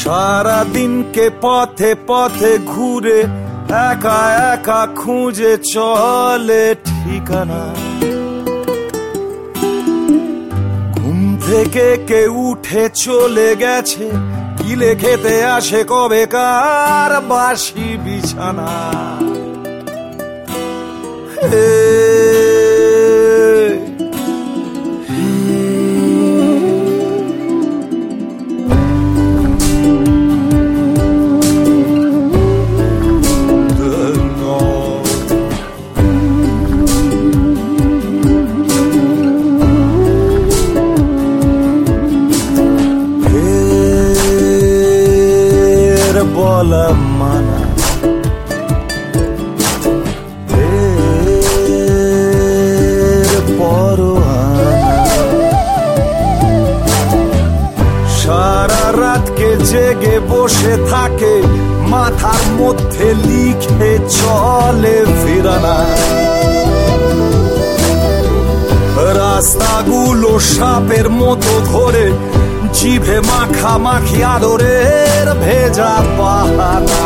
সারাদিনকে পথে পথে ঘুরে একা একা খুঁজে চলে ঠিকানা। ঘুম থেকে কে উঠে চলে গেছে, গিলে খেতে আসে কবে কার বাসি বিছানা। বলা মানা সারা রাতকে জেগে বসে থাকে, মাথার মধ্যে লিখে চলে ফিরানা। রাস্তাগুলো সাপের মতো ঘোরে, জিভে মাখামাখি আদরের ভেজা পাহানা।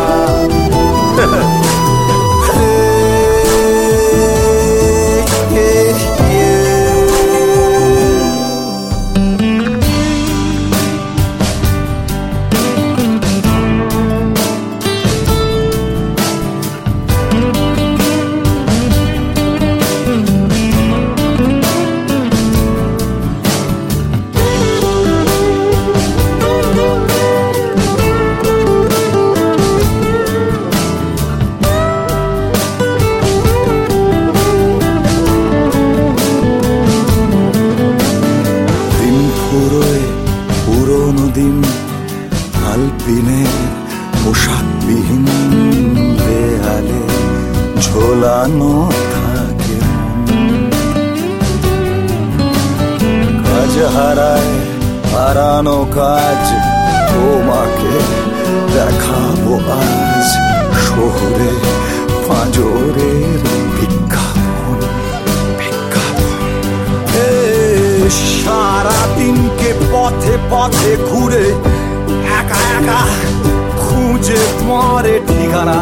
পুরনো দিন আলপিনের পোশাকবিহীন দেয়ালে ঝোলানো থাকে। কাজ হারায় হারানো কাজ, তোমাকে দেখাবো আজ শহরে পাঁজরের বিজ্ঞাপন। সারাদিনকে পথে পথে ঘুরে একা একা খুঁজে মরে ঠিকানা।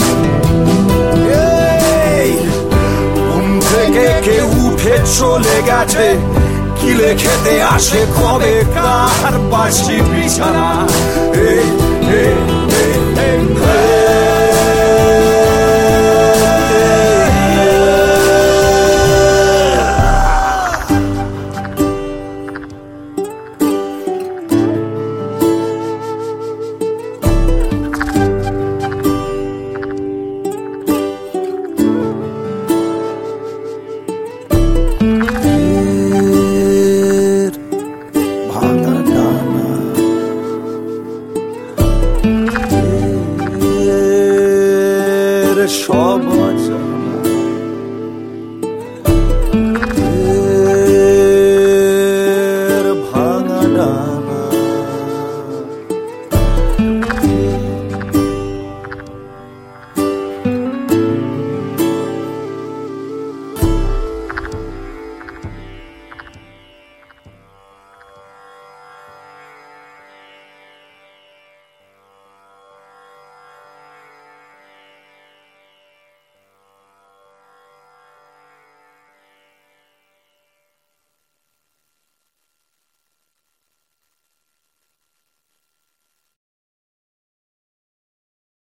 ঘুম থেকে কে উঠে চলে গেছে, কিলে খেতে আসে কবে কার বাসি বিছানা। সব